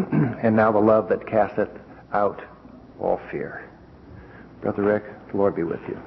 and now the love that casteth out all fear. Brother Rick, the Lord be with you.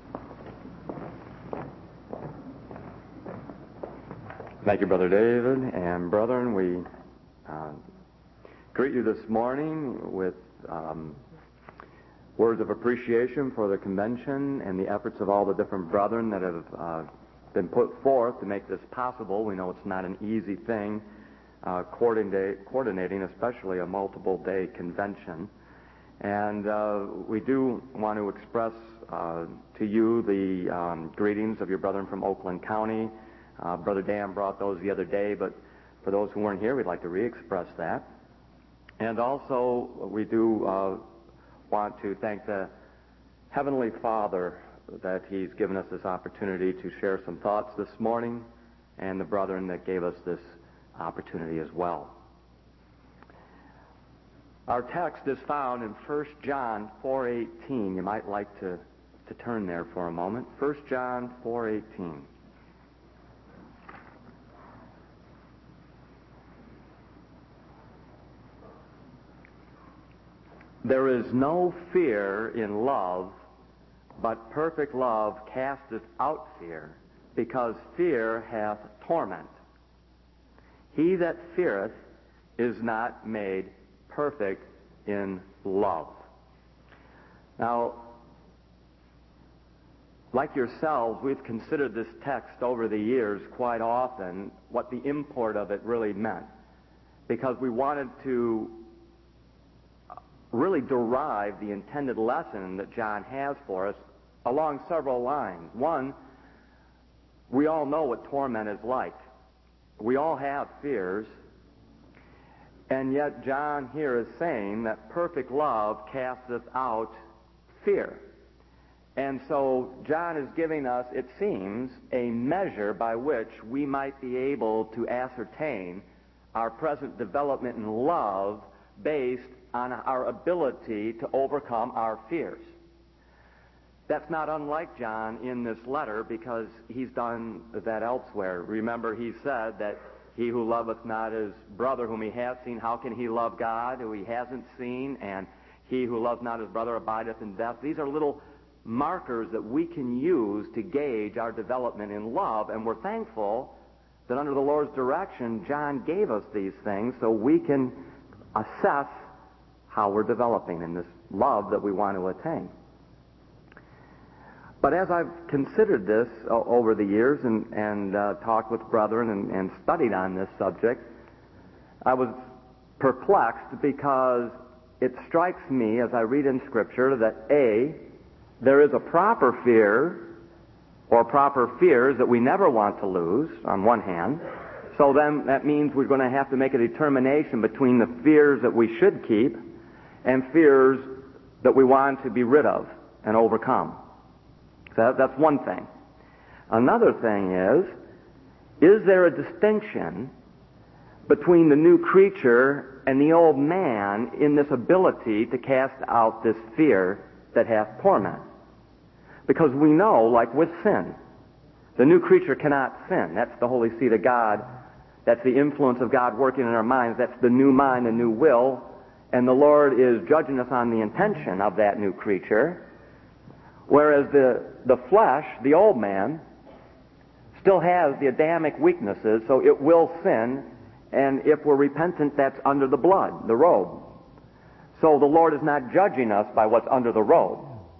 Thank you, Brother David. And brethren, we greet you this morning with words of appreciation for the convention and the efforts of all the different brethren that have been put forth to make this possible. We know it's not an easy thing, coordinating especially a multiple-day convention. And we do want to express to you the greetings of your brethren from Oakland County. Brother Dan brought those the other day, but for those who weren't here, we'd like to re-express that. And also, we do want to thank the Heavenly Father that He's given us this opportunity to share some thoughts this morning, and the brethren that gave us this opportunity as well. Our text is found in 1 John 4:18. You might like to turn there for a moment. 1 John 4:18. There is no fear in love, but perfect love casteth out fear, because fear hath torment. He that feareth is not made perfect in love. Now, like yourselves, we've considered this text over the years quite often, what the import of it really meant, because we wanted to really derive the intended lesson that John has for us along several lines. One, we all know what torment is like. We all have fears, and yet John here is saying that perfect love casteth out fear. And so John is giving us, it seems, a measure by which we might be able to ascertain our present development in love based on our ability to overcome our fears. That's not unlike John in this letter, because he's done that elsewhere. Remember, he said that he who loveth not his brother whom he has seen, how can he love God who he hasn't seen? And he who loves not his brother abideth in death. These are little markers that we can use to gauge our development in love, and we're thankful that under the Lord's direction, John gave us these things so we can assess how we're developing in this love that we want to attain. But as I've considered this over the years and talked with brethren and studied on this subject, I was perplexed, because it strikes me as I read in Scripture that A, there is a proper fear or proper fears that we never want to lose, on one hand. So then that means we're going to have to make a determination between the fears that we should keep and fears that we want to be rid of and overcome. So that's one thing. Another thing is there a distinction between the new creature and the old man in this ability to cast out this fear that hath torment? Because we know, like with sin, the new creature cannot sin. That's the Holy Seed of God. That's the influence of God working in our minds. That's the new mind, the new will. And the Lord is judging us on the intention of that new creature. Whereas the flesh, the old man, still has the Adamic weaknesses, so it will sin, and if we're repentant, that's under the blood, the robe. So the Lord is not judging us by what's under the robe.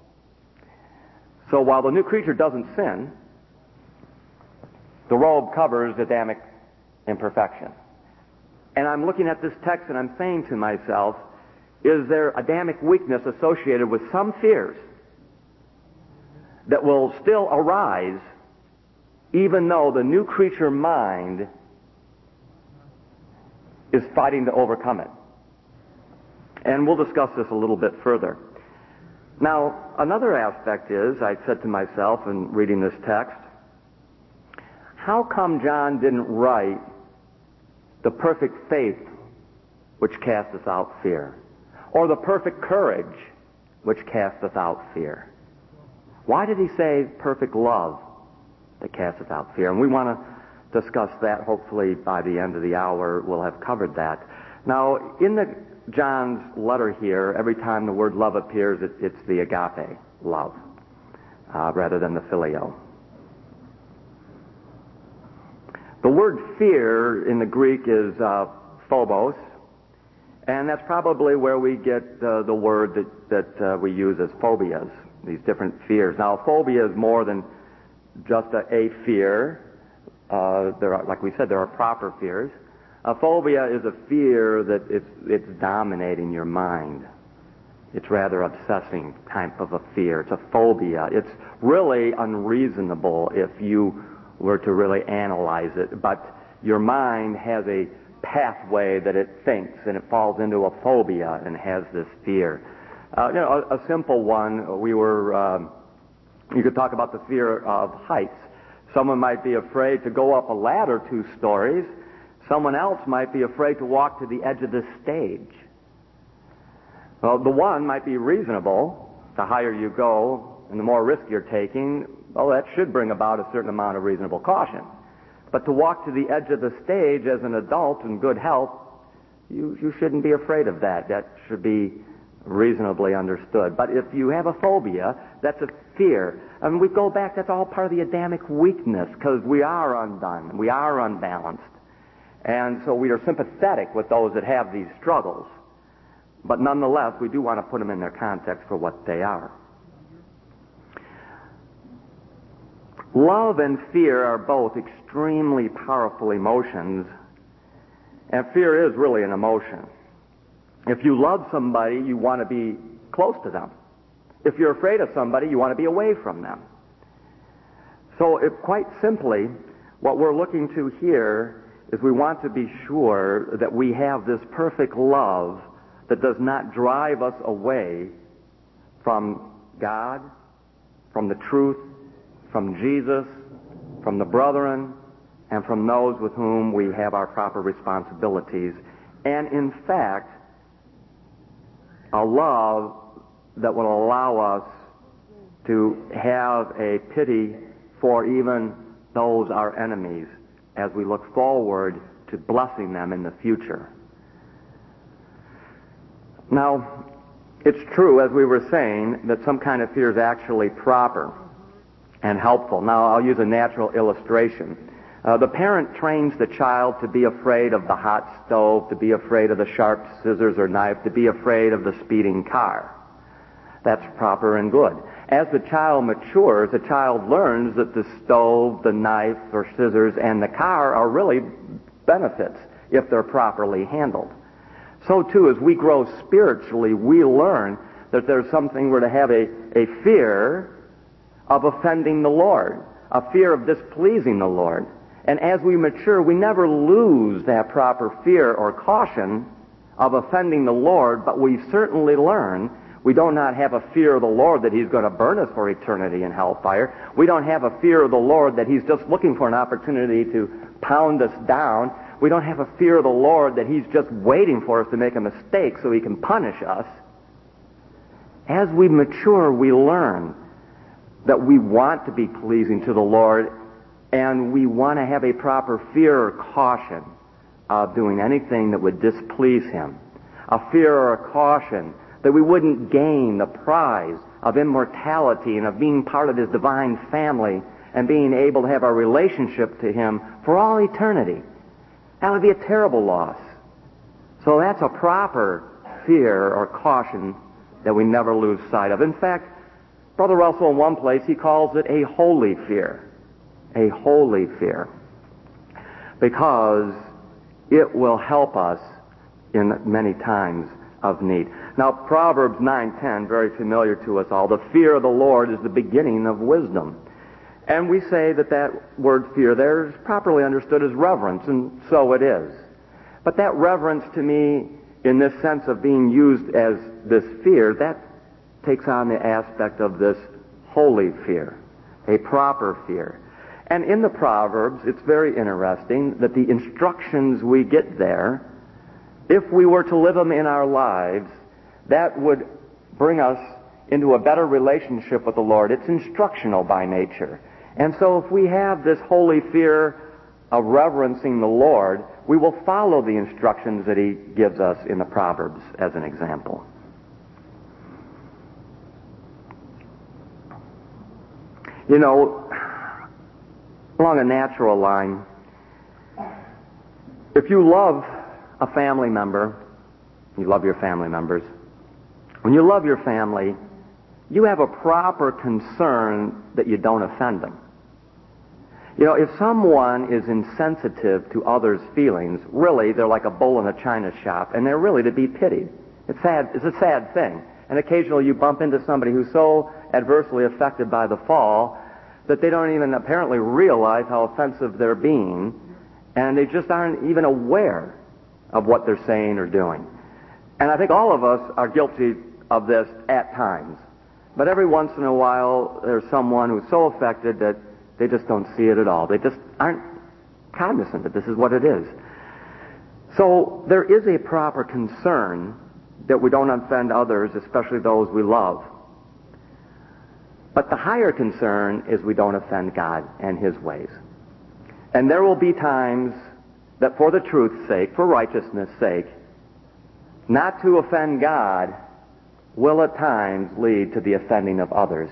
So while the new creature doesn't sin, the robe covers Adamic imperfection. And I'm looking at this text and I'm saying to myself, is there Adamic weakness associated with some fears that will still arise even though the new creature mind is fighting to overcome it? And we'll discuss this a little bit further. Now, another aspect is, I said to myself in reading this text, how come John didn't write the perfect faith which casteth out fear, or the perfect courage which casteth out fear? Why did he say perfect love that casteth out fear? And we want to discuss that. Hopefully by the end of the hour we'll have covered that. Now, in John's letter here, every time the word love appears, it's the agape love, rather than the phileo. The word fear in the Greek is phobos, and that's probably where we get the word that we use as phobias, these different fears. Now, phobia is more than just a fear. Like we said, there are proper fears. A phobia is a fear that it's dominating your mind. It's rather obsessing type of a fear. It's a phobia. It's really unreasonable if you were to really analyze it, but your mind has a pathway that it thinks, and it falls into a phobia and has this fear. A simple one, you could talk about the fear of heights. Someone might be afraid to go up a ladder 2 stories. Someone else might be afraid to walk to the edge of the stage. Well, the one might be reasonable. The higher you go and the more risk you're taking, well, that should bring about a certain amount of reasonable caution. But to walk to the edge of the stage as an adult in good health, you shouldn't be afraid of that. That should be reasonably understood. But if you have a phobia, that's a fear. I mean, we go back, that's all part of the Adamic weakness, because we are undone. We are unbalanced. And so we are sympathetic with those that have these struggles. But nonetheless, we do want to put them in their context for what they are. Love and fear are both extremely powerful emotions, and fear is really an emotion. If you love somebody, you want to be close to them. If you're afraid of somebody, you want to be away from them. So quite simply, what we're looking to here is we want to be sure that we have this perfect love that does not drive us away from God, from the truth, from Jesus, from the brethren, and from those with whom we have our proper responsibilities. And in fact, a love that will allow us to have a pity for even those our enemies as we look forward to blessing them in the future. Now, it's true, as we were saying, that some kind of fear is actually proper and helpful. Now, I'll use a natural illustration. The parent trains the child to be afraid of the hot stove, to be afraid of the sharp scissors or knife, to be afraid of the speeding car. That's proper and good. As the child matures, the child learns that the stove, the knife or scissors, and the car are really benefits if they're properly handled. So too, as we grow spiritually, we learn that there's something we're to have a fear of offending the Lord, a fear of displeasing the Lord. And as we mature, we never lose that proper fear or caution of offending the Lord, but we certainly learn we do not have a fear of the Lord that He's going to burn us for eternity in hellfire. We don't have a fear of the Lord that He's just looking for an opportunity to pound us down. We don't have a fear of the Lord that He's just waiting for us to make a mistake so He can punish us. As we mature, we learn that we want to be pleasing to the Lord, and we want to have a proper fear or caution of doing anything that would displease Him. A fear or a caution that we wouldn't gain the prize of immortality and of being part of His divine family and being able to have a relationship to Him for all eternity. That would be a terrible loss. So that's a proper fear or caution that we never lose sight of. In fact, Brother Russell, in one place, he calls it a holy fear. A holy fear. Because it will help us in many times of need. Now, Proverbs 9:10, very familiar to us all. The fear of the Lord is the beginning of wisdom. And we say that word fear there is properly understood as reverence, and so it is. But that reverence to me, in this sense of being used as this fear, that takes on the aspect of this holy fear, a proper fear. And in the Proverbs, it's very interesting that the instructions we get there, if we were to live them in our lives, that would bring us into a better relationship with the Lord. It's instructional by nature. And so if we have this holy fear of reverencing the Lord, we will follow the instructions that he gives us in the Proverbs as an example. You know, along a natural line, if you love a family member, you love your family members, when you love your family, you have a proper concern that you don't offend them. You know, if someone is insensitive to others' feelings, really, they're like a bull in a china shop, and they're really to be pitied. It's a sad thing. And occasionally you bump into somebody who's so adversely affected by the fall that they don't even apparently realize how offensive they're being, and they just aren't even aware of what they're saying or doing. And I think all of us are guilty of this at times. But every once in a while, there's someone who's so affected that they just don't see it at all. They just aren't cognizant that this is what it is. So there is a proper concern that we don't offend others, especially those we love. But the higher concern is we don't offend God and His ways. And there will be times that for the truth's sake, for righteousness' sake, not to offend God will at times lead to the offending of others.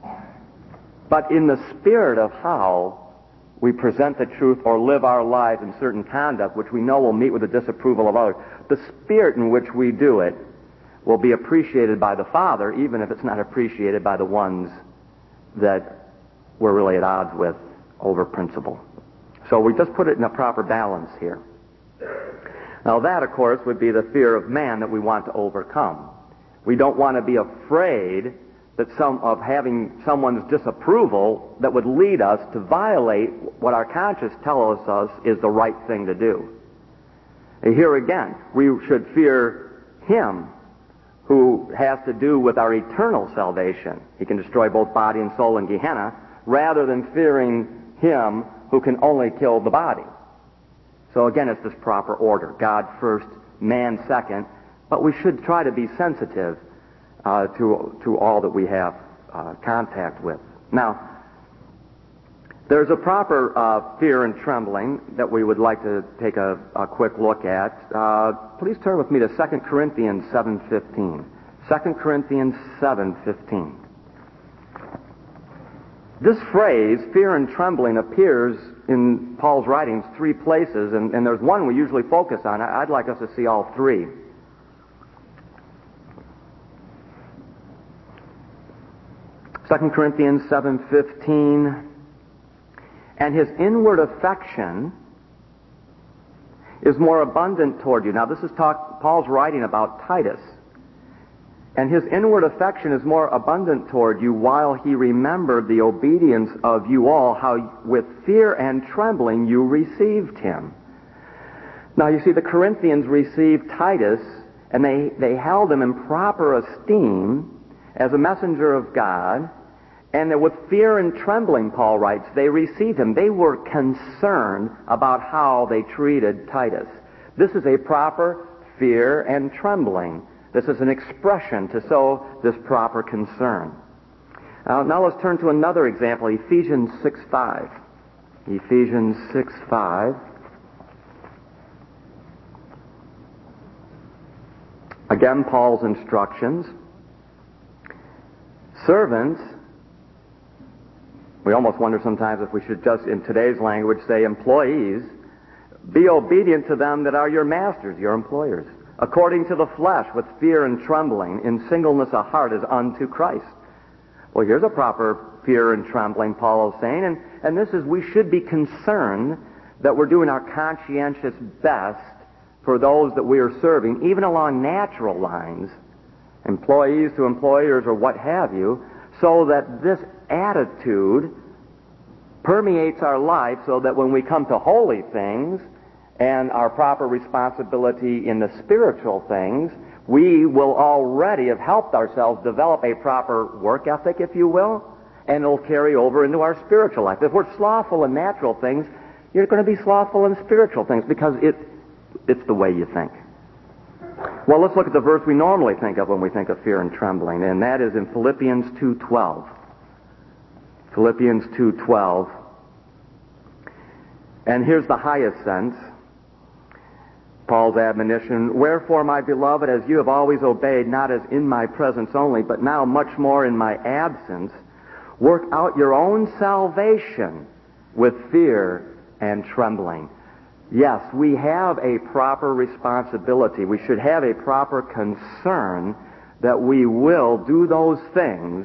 But in the spirit of how we present the truth or live our lives in certain conduct, which we know will meet with the disapproval of others, the spirit in which we do it will be appreciated by the Father, even if it's not appreciated by the ones that we're really at odds with over principle. So we just put it in a proper balance here. Now that, of course, would be the fear of man that we want to overcome. We don't want to be afraid of having someone's disapproval that would lead us to violate what our conscience tells us is the right thing to do. And here again, we should fear Him who has to do with our eternal salvation. He can destroy both body and soul in Gehenna, rather than fearing Him who can only kill the body. So again, it's this proper order. God first, man second, but we should try to be sensitive to all that we have contact with. Now, there's a proper fear and trembling that we would like to take a quick look at. Please turn with me to 2 Corinthians 7:15. 2 Corinthians 7:15. This phrase, fear and trembling, appears in Paul's writings 3 places, and there's one we usually focus on. I'd like us to see all 3. 2 Corinthians 7:15, and his inward affection is more abundant toward you. Now this is Paul's writing about Titus. And his inward affection is more abundant toward you, while he remembered the obedience of you all, how with fear and trembling you received him. Now you see, the Corinthians received Titus, and they held him in proper esteem as a messenger of God, and with fear and trembling, Paul writes, they received him. They were concerned about how they treated Titus. This is a proper fear and trembling. This is an expression to show this proper concern. Now let's turn to another example, Ephesians 6:5. Ephesians 6:5. Again, Paul's instructions. Servants, we almost wonder sometimes if we should just, in today's language, say employees, be obedient to them that are your masters, your employers, according to the flesh, with fear and trembling, in singleness of heart as unto Christ. Well, here's a proper fear and trembling, Paul is saying, and this is, we should be concerned that we're doing our conscientious best for those that we are serving, even along natural lines, employees to employers or what have you, so that this attitude permeates our life so that when we come to holy things and our proper responsibility in the spiritual things, we will already have helped ourselves develop a proper work ethic, if you will, and it'll carry over into our spiritual life. If we're slothful in natural things, you're going to be slothful in spiritual things because it's the way you think. Well, let's look at the verse we normally think of when we think of fear and trembling, and that is in Philippians 2:12. Philippians 2:12. And here's the highest sense. Paul's admonition, "Wherefore, my beloved, as you have always obeyed, not as in my presence only, but now much more in my absence, work out your own salvation with fear and trembling." Yes, we have a proper responsibility. We should have a proper concern that we will do those things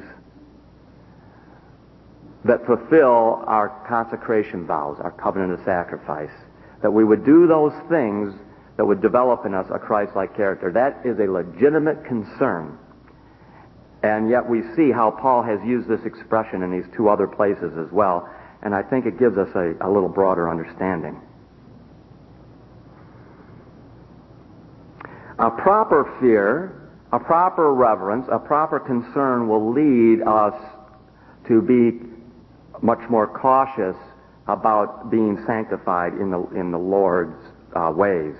that fulfill our consecration vows, our covenant of sacrifice. That we would do those things that would develop in us a Christ-like character. That is a legitimate concern. And yet we see how Paul has used this expression in these two other places as well. And I think it gives us a little broader understanding. A proper fear, a proper reverence, a proper concern will lead us to be much more cautious about being sanctified in the Lord's ways.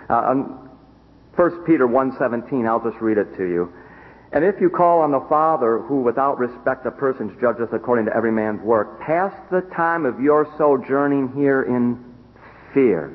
1 Peter 1:17, I'll just read it to you. "And if you call on the Father, who without respect of persons judgeth according to every man's work, pass the time of your sojourning here in fear."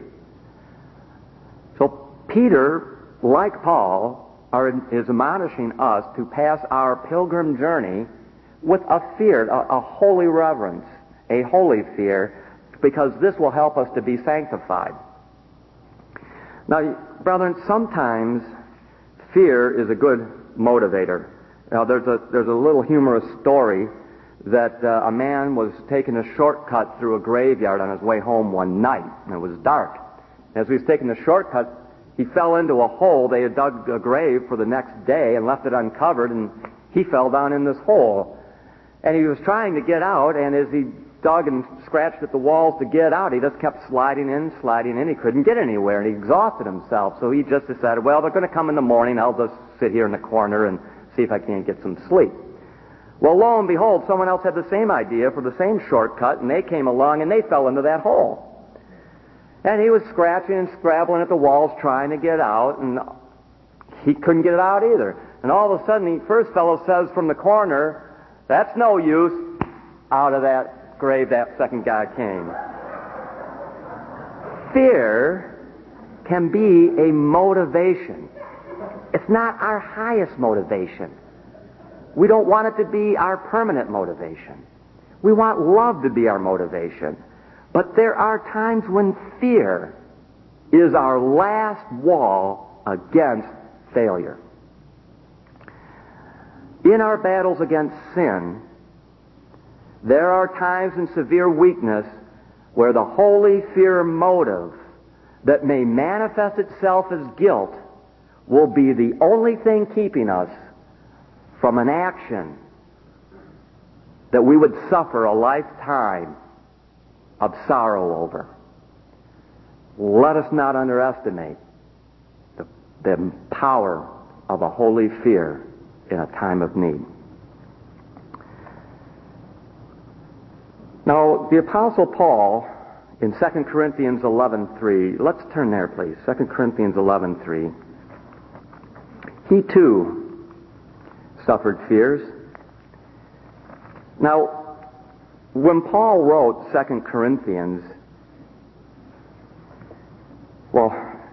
So Peter, like Paul, is admonishing us to pass our pilgrim journey with a fear, a holy reverence, a holy fear, because this will help us to be sanctified. Now, brethren, sometimes fear is a good motivator. Now, there's a little humorous story that a man was taking a shortcut through a graveyard on his way home one night, and it was dark. As he was taking the shortcut, he fell into a hole. They had dug a grave for the next day and left it uncovered, and he fell down in this hole. And he was trying to get out, and as he dug and scratched at the walls to get out, he just kept sliding in. He couldn't get anywhere, and he exhausted himself. So he just decided, well, they're going to come in the morning. I'll just sit here in the corner and see if I can't get some sleep. Well, lo and behold, someone else had the same idea for the same shortcut, and they came along, and they fell into that hole. And he was scratching and scrabbling at the walls trying to get out, and he couldn't get it out either. And all of a sudden, the first fellow says from the corner, "That's no use." Out of that grave, that second guy came. Fear can be a motivation. It's not our highest motivation. We don't want it to be our permanent motivation. We want love to be our motivation. But there are times when fear is our last wall against failure. In our battles against sin, there are times in severe weakness where the holy fear motive that may manifest itself as guilt will be the only thing keeping us from an action that we would suffer a lifetime of sorrow over. Let us not underestimate the power of a holy fear in a time of need. Now, the Apostle Paul, in 2 Corinthians 11:3, let's turn there, please. 2 Corinthians 11:3. He, too, suffered fears. Now, when Paul wrote 2 Corinthians, well,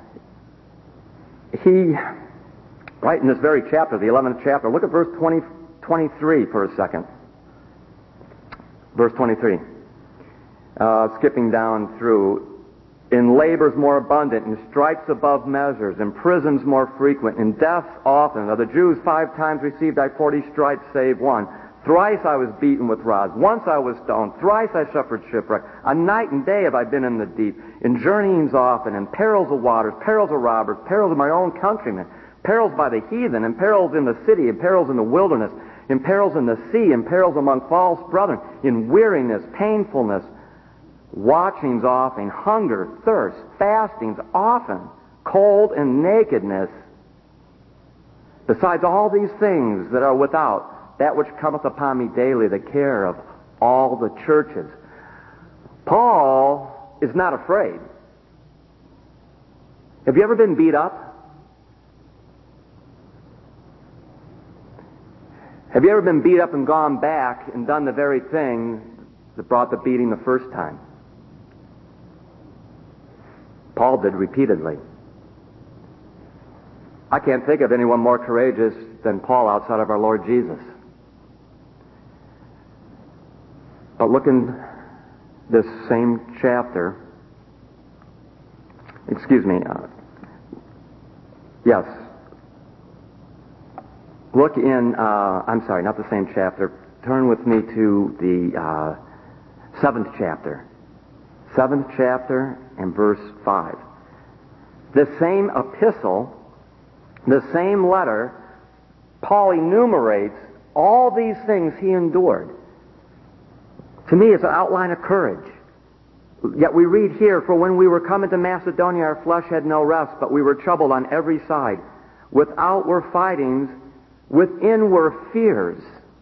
he, right in this very chapter, the 11th chapter, look at verse 23 for a second. Verse 23. Skipping down through. "In labors more abundant, in stripes above measures, in prisons more frequent, in deaths often. Of the Jews 5 times received I 40 stripes, save one. Thrice I was beaten with rods. Once I was stoned. Thrice I suffered shipwreck. A night and day have I been in the deep. In journeyings often, in perils of waters, perils of robbers, perils of my own countrymen, perils by the heathen, in perils in the city, in perils in the wilderness, in perils in the sea, in perils among false brethren, in weariness, painfulness, watchings often, hunger, thirst, fastings often, cold and nakedness. Besides all these things that are without, that which cometh upon me daily, the care of all the churches." Paul is not afraid. Have you ever been beat up? Have you ever been beat up and gone back and done the very thing that brought the beating the first time? Paul did repeatedly. I can't think of anyone more courageous than Paul outside of our Lord Jesus. But look in this same chapter. Yes. Look in, I'm sorry, not the same chapter. Turn with me to the 7th chapter. 7th chapter and verse 5. The same epistle, the same letter, Paul enumerates all these things he endured. To me, it's an outline of courage. Yet we read here, for when we were coming to Macedonia, our flesh had no rest, but we were troubled on every side. Without were fightings, within were fears.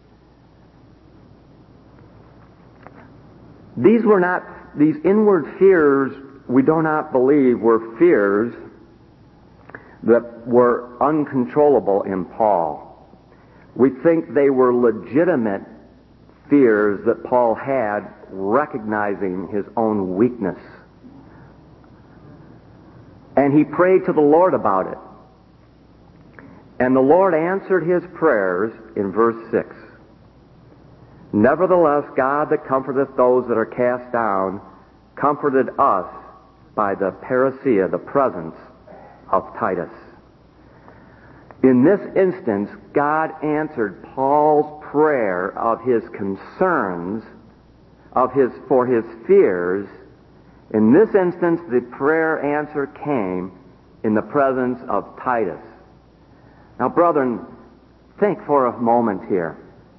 These inward fears, we do not believe, were fears that were uncontrollable in Paul. We think they were legitimate fears that Paul had, recognizing his own weakness. And he prayed to the Lord about it. And the Lord answered his prayers in verse 6. Nevertheless, God that comforteth those that are cast down, comforted us by the parousia, the presence of Titus. In this instance, God answered Paul's prayer of his concerns, for his fears. In this instance, the prayer answer came in the presence of Titus. Now, brethren, think for a moment here.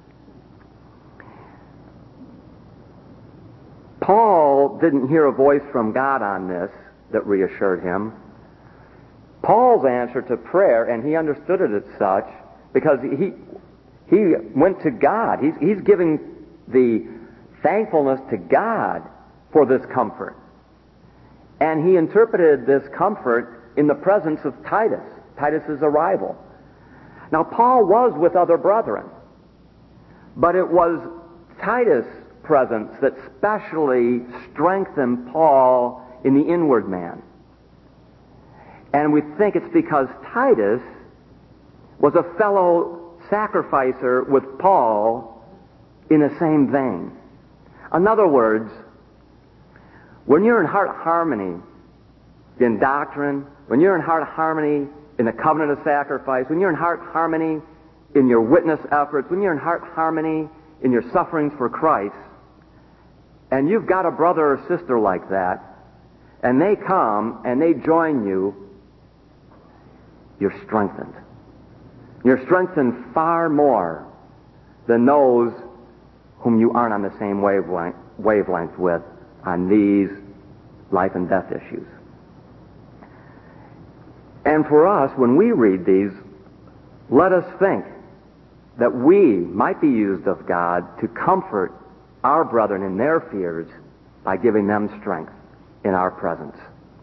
Paul didn't hear a voice from God on this that reassured him. Paul's answer to prayer, and he understood it as such, because he went to God. He's giving the thankfulness to God for this comfort. And he interpreted this comfort in the presence of Titus's arrival. Now, Paul was with other brethren, but it was Titus' presence that specially strengthened Paul in the inward man. And we think it's because Titus was a fellow sacrificer with Paul in the same vein. In other words, when you're in heart harmony in doctrine, when you're in heart harmony in the covenant of sacrifice, when you're in heart harmony in your witness efforts, when you're in heart harmony in your sufferings for Christ, and you've got a brother or sister like that, and they come and they join you, you're strengthened. You're strengthened far more than those whom you aren't on the same wavelength with on these life and death issues. And for us, when we read these, let us think that we might be used of God to comfort our brethren in their fears by giving them strength in our presence.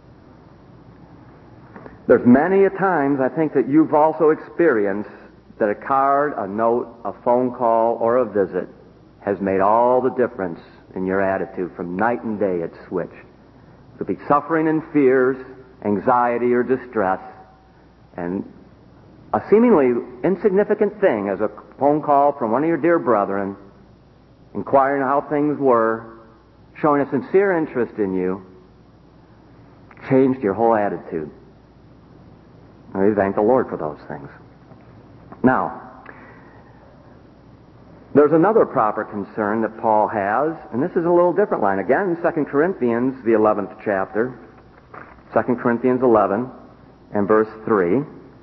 There's many a times, I think, that you've also experienced that a card, a note, a phone call, or a visit has made all the difference in your attitude. From night and day it's switched. It could be suffering and fears, anxiety or distress, and a seemingly insignificant thing as a phone call from one of your dear brethren inquiring how things were, showing a sincere interest in you, changed your whole attitude. And we thank the Lord for those things. Now, there's another proper concern that Paul has, and this is a little different line. Again, 2 Corinthians, the 11th chapter, 2 Corinthians 11 and verse 3.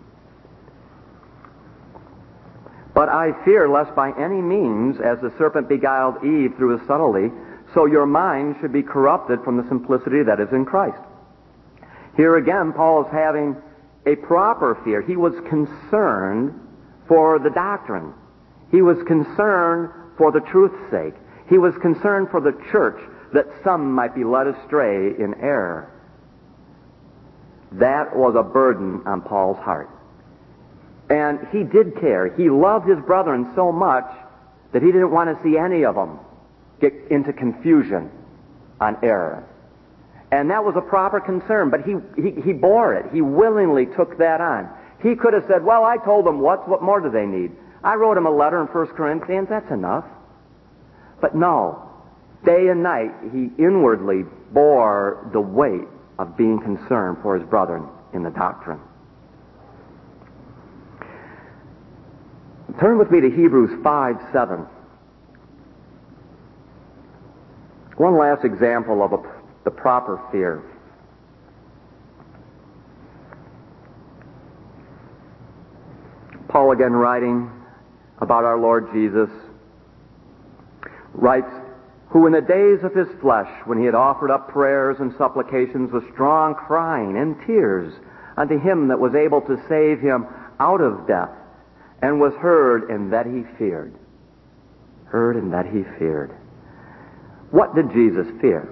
But I fear lest by any means, as the serpent beguiled Eve through his subtlety, so your mind should be corrupted from the simplicity that is in Christ. Here again, Paul is having a proper fear. He was concerned for the doctrine. He was concerned for the truth's sake. He was concerned for the church, that some might be led astray in error. That was a burden on Paul's heart. And he did care. He loved his brethren so much that he didn't want to see any of them get into confusion on error. And that was a proper concern, but he bore it. He willingly took that on. He could have said, well, I told them what more do they need? I wrote them a letter in 1 Corinthians, that's enough. But no, day and night, he inwardly bore the weight of being concerned for his brethren in the doctrine. Turn with me to Hebrews 5:7. One last example of the proper fear. Paul, again writing about our Lord Jesus, writes, who in the days of his flesh, when he had offered up prayers and supplications with strong crying and tears unto him that was able to save him out of death, and was heard in that he feared. Heard in that he feared. What did Jesus fear?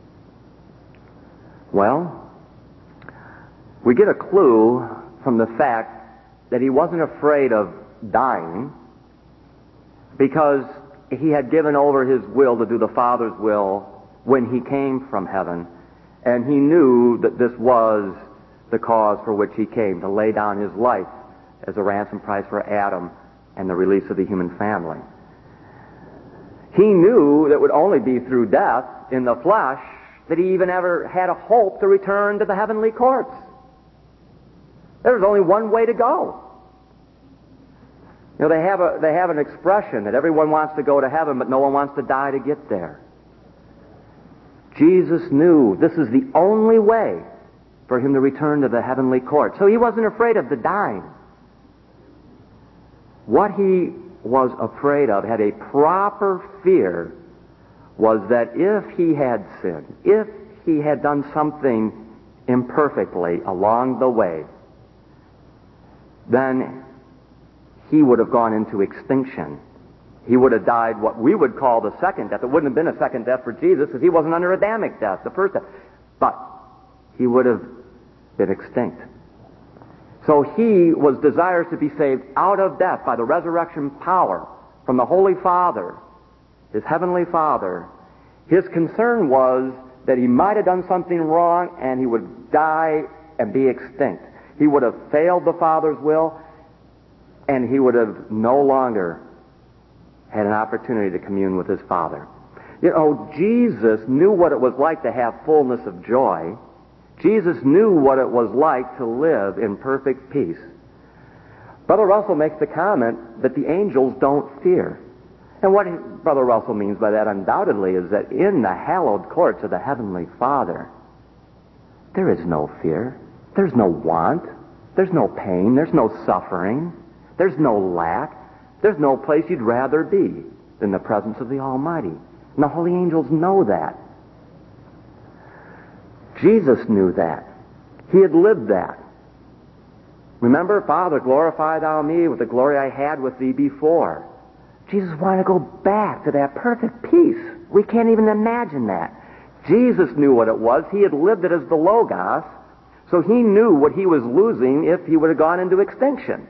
Well, we get a clue from the fact that he wasn't afraid of dying, because he had given over his will to do the Father's will when he came from heaven, and he knew that this was the cause for which he came, to lay down his life as a ransom price for Adam and the release of the human family. He knew that it would only be through death in the flesh that he even ever had a hope to return to the heavenly courts. There was only one way to go. You know, they have an expression that everyone wants to go to heaven, but no one wants to die to get there. Jesus knew this is the only way for him to return to the heavenly court. So he wasn't afraid of the dying. What he was afraid of, had a proper fear, was that if he had sinned, if he had done something imperfectly along the way, then he would have gone into extinction. He would have died what we would call the second death. It wouldn't have been a second death for Jesus because he wasn't under Adamic death, the first death. But he would have been extinct. So he was desirous to be saved out of death by the resurrection power from the Holy Father, his heavenly Father. His concern was that he might have done something wrong and he would die and be extinct. He would have failed the Father's will, and he would have no longer had an opportunity to commune with his Father. You know, Jesus knew what it was like to have fullness of joy. Jesus knew what it was like to live in perfect peace. Brother Russell makes the comment that the angels don't fear. And what Brother Russell means by that undoubtedly is that in the hallowed courts of the Heavenly Father, there is no fear. There's no want. There's no pain. There's no suffering. There's no lack. There's no place you'd rather be than the presence of the Almighty. And the holy angels know that. Jesus knew that. He had lived that. Remember, Father, glorify thou me with the glory I had with thee before. Jesus wanted to go back to that perfect peace. We can't even imagine that. Jesus knew what it was. He had lived it as the Logos, so he knew what he was losing if he would have gone into extinction.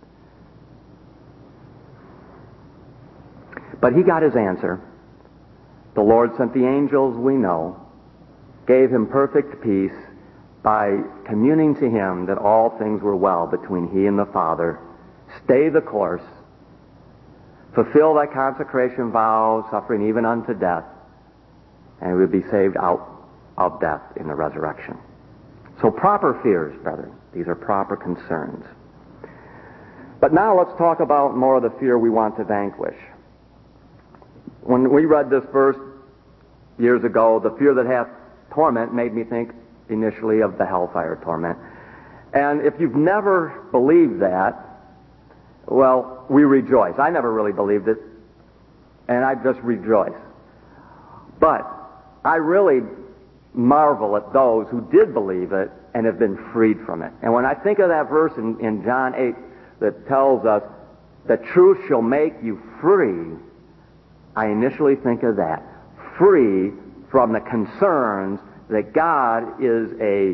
But he got his answer. The Lord sent the angels, we know, gave him perfect peace by communing to him that all things were well between he and the Father. Stay the course. Fulfill thy consecration vow, suffering even unto death, and we would be saved out of death in the resurrection. So proper fears, brethren. These are proper concerns. But now let's talk about more of the fear we want to vanquish. When we read this verse years ago, the fear that hath torment made me think initially of the hellfire torment. And if you've never believed that, well, we rejoice. I never really believed it, and I just rejoice. But I really marvel at those who did believe it and have been freed from it. And when I think of that verse in John 8 that tells us that truth shall make you free, I initially think of that. Free from the concerns that God is a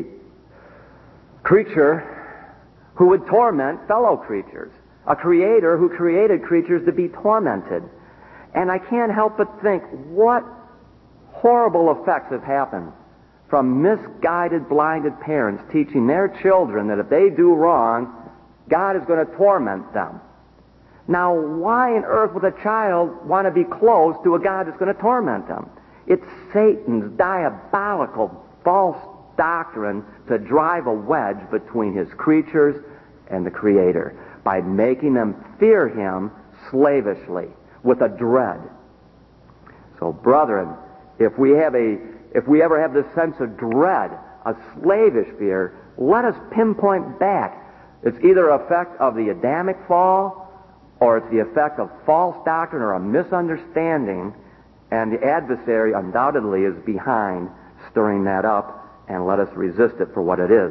creature who would torment fellow creatures. A creator who created creatures to be tormented. And I can't help but think what horrible effects have happened from misguided, blinded parents teaching their children that if they do wrong, God is going to torment them. Now, why on earth would a child want to be close to a God that's going to torment them? It's Satan's diabolical false doctrine to drive a wedge between his creatures and the Creator by making them fear him slavishly with a dread. So, brethren, if we ever have this sense of dread, a slavish fear, let us pinpoint back. It's either an effect of the Adamic fall, or it's the effect of false doctrine or a misunderstanding, and the adversary undoubtedly is behind stirring that up, and let us resist it for what it is.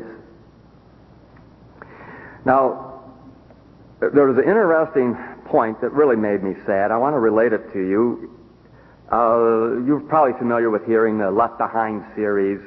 Now, there was an interesting point that really made me sad. I want to relate it to you. You're probably familiar with hearing the Left Behind series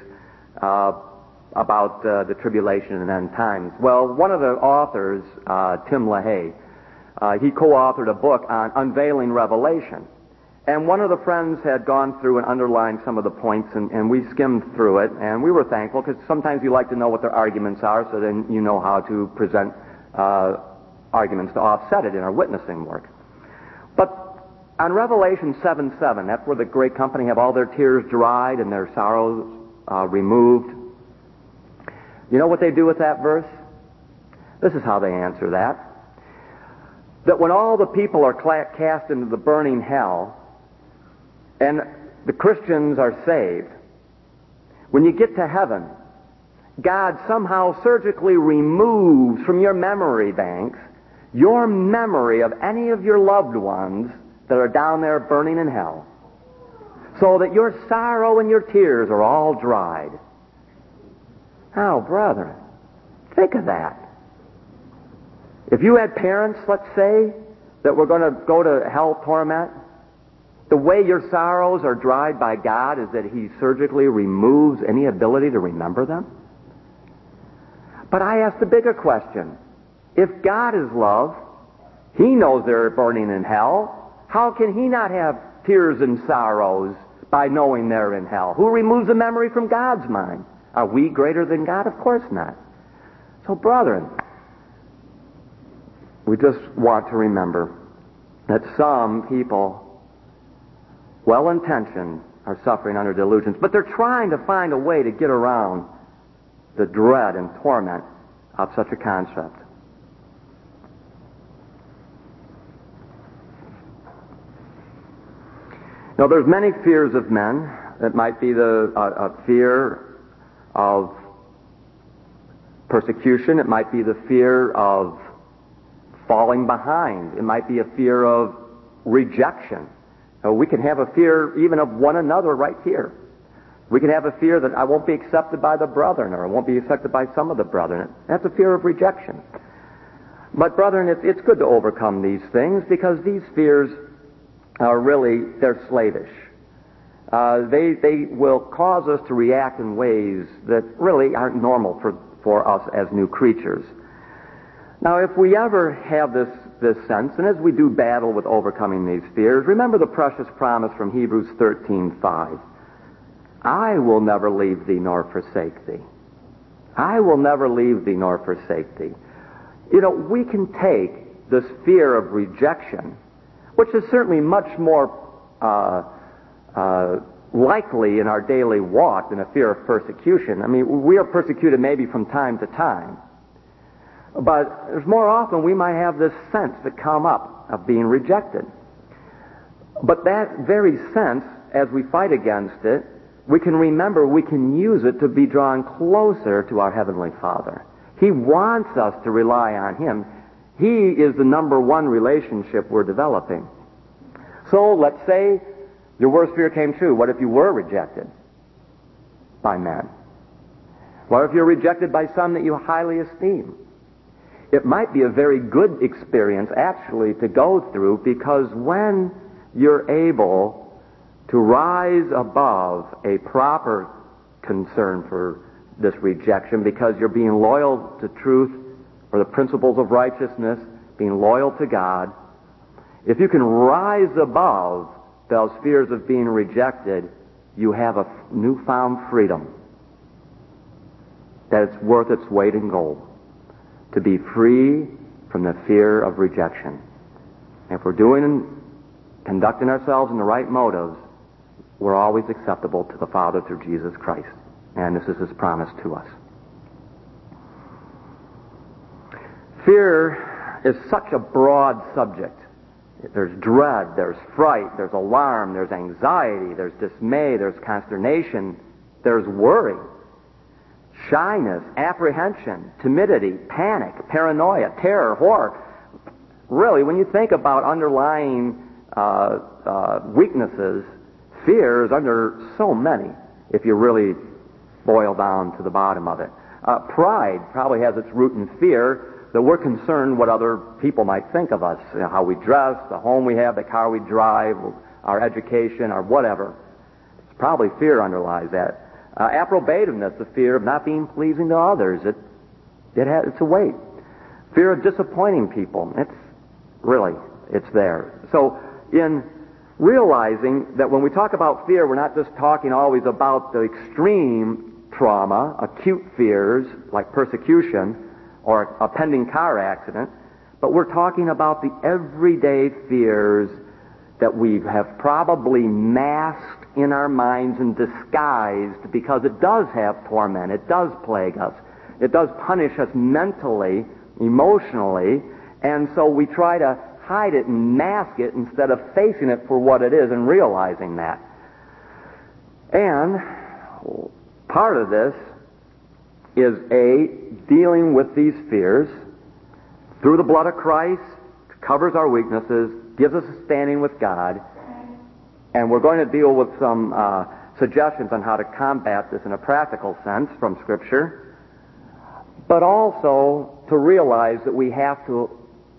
about the tribulation and end times. Well, one of the authors, Tim LaHaye, he co-authored a book on unveiling Revelation. And one of the friends had gone through and underlined some of the points, and we skimmed through it, and we were thankful, because sometimes you like to know what their arguments are, so then you know how to present arguments to offset it in our witnessing work. But on Revelation 7:7, that's where the great company have all their tears dried and their sorrows removed. You know what they do with that verse? This is how they answer that. That when all the people are cast into the burning hell, and the Christians are saved, when you get to heaven, God somehow surgically removes from your memory banks your memory of any of your loved ones that are down there burning in hell, so that your sorrow and your tears are all dried. Now, brethren, think of that. If you had parents, let's say, that were going to go to hell torment, the way your sorrows are dried by God is that He surgically removes any ability to remember them. But I ask the bigger question. If God is love, He knows they're burning in hell. How can He not have tears and sorrows by knowing they're in hell? Who removes the memory from God's mind? Are we greater than God? Of course not. So, brethren, we just want to remember that some people, well-intentioned, are suffering under delusions, but they're trying to find a way to get around the dread and torment of such a concept. Now, there's many fears of men. It might be the fear of persecution. It might be the fear of falling behind. It might be a fear of rejection. We can have a fear even of one another right here. We can have a fear that I won't be accepted by the brethren, or I won't be accepted by some of the brethren. That's a fear of rejection. But brethren, it's good to overcome these things, because these fears are really, they're slavish. They will cause us to react in ways that really aren't normal for us as new creatures. Now, if we ever have this sense, and as we do battle with overcoming these fears, remember the precious promise from Hebrews 13:5. I will never leave thee nor forsake thee. I will never leave thee nor forsake thee. You know, we can take this fear of rejection, which is certainly much more likely in our daily walk than a fear of persecution. I mean, we are persecuted maybe from time to time. But more often we might have this sense that come up of being rejected. But that very sense, as we fight against it, we can remember we can use it to be drawn closer to our Heavenly Father. He wants us to rely on Him. He is the number one relationship we're developing. So let's say your worst fear came true. What if you were rejected by men? What if you're rejected by some that you highly esteem? It might be a very good experience, actually, to go through, because when you're able to rise above a proper concern for this rejection, because you're being loyal to truth or the principles of righteousness, being loyal to God, if you can rise above those fears of being rejected, you have a newfound freedom that it's worth its weight in gold. To be free from the fear of rejection. If we're conducting ourselves in the right motives, we're always acceptable to the Father through Jesus Christ. And this is His promise to us. Fear is such a broad subject. There's dread, there's fright, there's alarm, there's anxiety, there's dismay, there's consternation, there's worry, shyness, apprehension, timidity, panic, paranoia, terror, horror. Really, when you think about underlying weaknesses, fear is under so many, if you really boil down to the bottom of it. Pride probably has its root in fear that we're concerned what other people might think of us, how we dress, the home we have, the car we drive, our education, or whatever. It's probably fear underlies that. Approbativeness, the fear of not being pleasing to others. It's a weight. Fear of disappointing people. It's there. So in realizing that when we talk about fear, we're not just talking always about the extreme trauma, acute fears like persecution or a pending car accident, but we're talking about the everyday fears that we have probably masked in our minds and disguised because it does have torment, it does plague us, it does punish us mentally, emotionally, and so we try to hide it and mask it instead of facing it for what it is and realizing that. And part of this is dealing with these fears through the blood of Christ, covers our weaknesses, gives us a standing with God, and we're going to deal with some suggestions on how to combat this in a practical sense from Scripture, but also to realize that we have to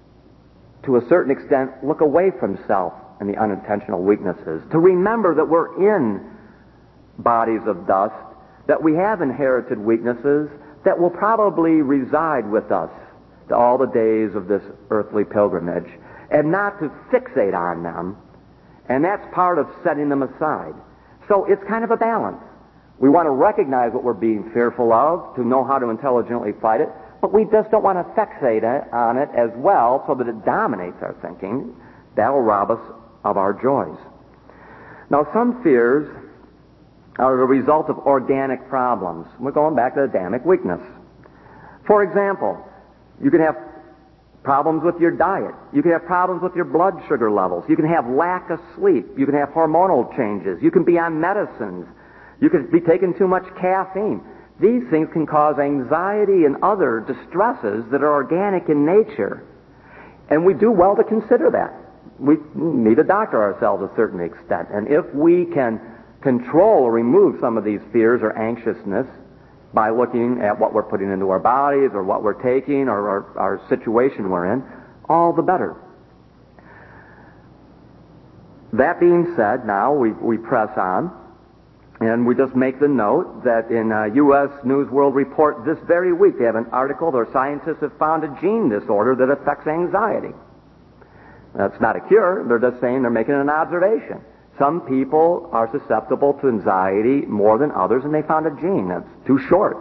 a certain extent, look away from self and the unintentional weaknesses, to remember that we're in bodies of dust, that we have inherited weaknesses that will probably reside with us to all the days of this earthly pilgrimage, and not to fixate on them, and that's part of setting them aside. So it's kind of a balance. We want to recognize what we're being fearful of, to know how to intelligently fight it, but we just don't want to fixate on it as well so that it dominates our thinking. That'll rob us of our joys. Now, some fears are the result of organic problems. We're going back to Adamic weakness. For example, you can have problems with your diet. You can have problems with your blood sugar levels. You can have lack of sleep. You can have hormonal changes. You can be on medicines. You could be taking too much caffeine. These things can cause anxiety and other distresses that are organic in nature. And we do well to consider that. We need to doctor ourselves to a certain extent. And if we can control or remove some of these fears or anxiousness by looking at what we're putting into our bodies or what we're taking or our situation we're in, all the better. That being said, now we press on. And we just make the note that in U.S. News World Report this very week, they have an article where scientists have found a gene disorder that affects anxiety. That's not a cure. They're just saying they're making an observation. Some people are susceptible to anxiety more than others, and they found a gene that's too short.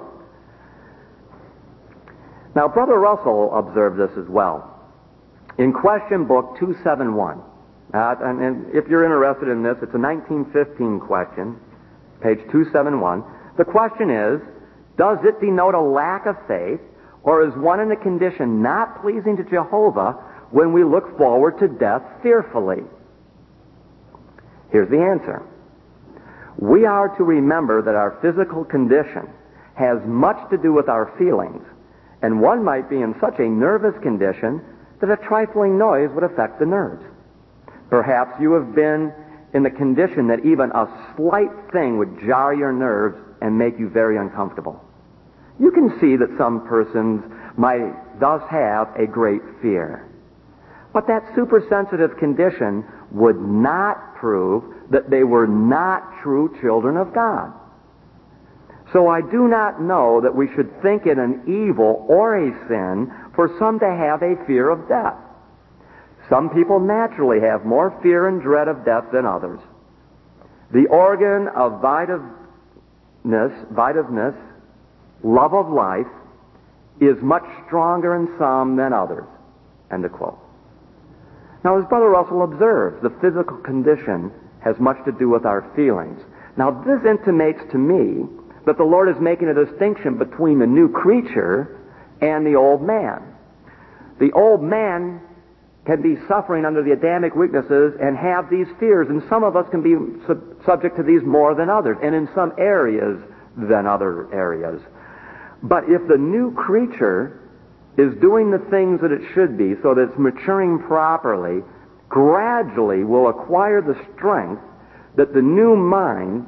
Now, Brother Russell observed this as well. In Question Book 271, and if you're interested in this, it's a 1915 question, page 271. The question is, does it denote a lack of faith, or is one in a condition not pleasing to Jehovah when we look forward to death fearfully? Here's the answer. We are to remember that our physical condition has much to do with our feelings, and one might be in such a nervous condition that a trifling noise would affect the nerves. Perhaps you have been in the condition that even a slight thing would jar your nerves and make you very uncomfortable. You can see that some persons might thus have a great fear. But that supersensitive condition would not prove that they were not true children of God. So I do not know that we should think it an evil or a sin for some to have a fear of death. Some people naturally have more fear and dread of death than others. The organ of vitiveness, love of life, is much stronger in some than others. End of quote. Now, as Brother Russell observes, the physical condition has much to do with our feelings. Now, this intimates to me that the Lord is making a distinction between the new creature and the old man. The old man can be suffering under the Adamic weaknesses and have these fears, and some of us can be subject to these more than others, and in some areas than other areas. But if the new creature is doing the things that it should be so that it's maturing properly, gradually will acquire the strength that the new mind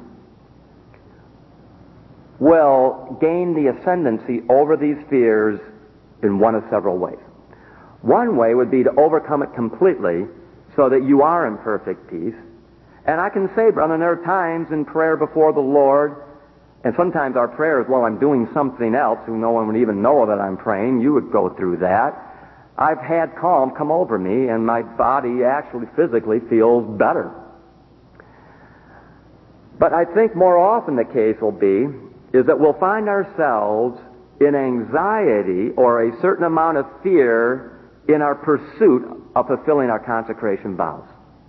will gain the ascendancy over these fears in one of several ways. One way would be to overcome it completely so that you are in perfect peace. And I can say, brother, there are times in prayer before the Lord, and sometimes our prayer is, well, I'm doing something else, and no one would even know that I'm praying. You would go through that. I've had calm come over me, and my body actually physically feels better. But I think more often the case will be is that we'll find ourselves in anxiety or a certain amount of fear in our pursuit of fulfilling our consecration vows.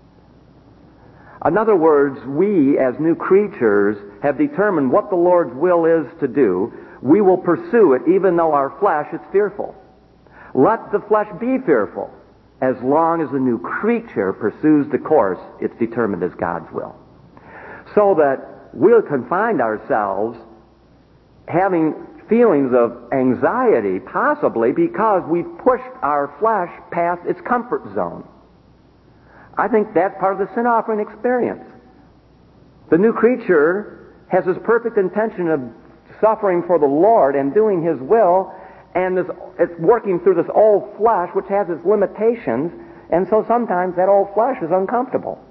In other words, we as new creatures have determined what the Lord's will is to do. We will pursue it even though our flesh is fearful. Let the flesh be fearful as long as the new creature pursues the course it's determined as God's will. So that we'll find ourselves having feelings of anxiety, possibly because we've pushed our flesh past its comfort zone. I think that's part of the sin offering experience. The new creature has this perfect intention of suffering for the Lord and doing His will, and it's working through this old flesh which has its limitations, and so sometimes that old flesh is uncomfortable.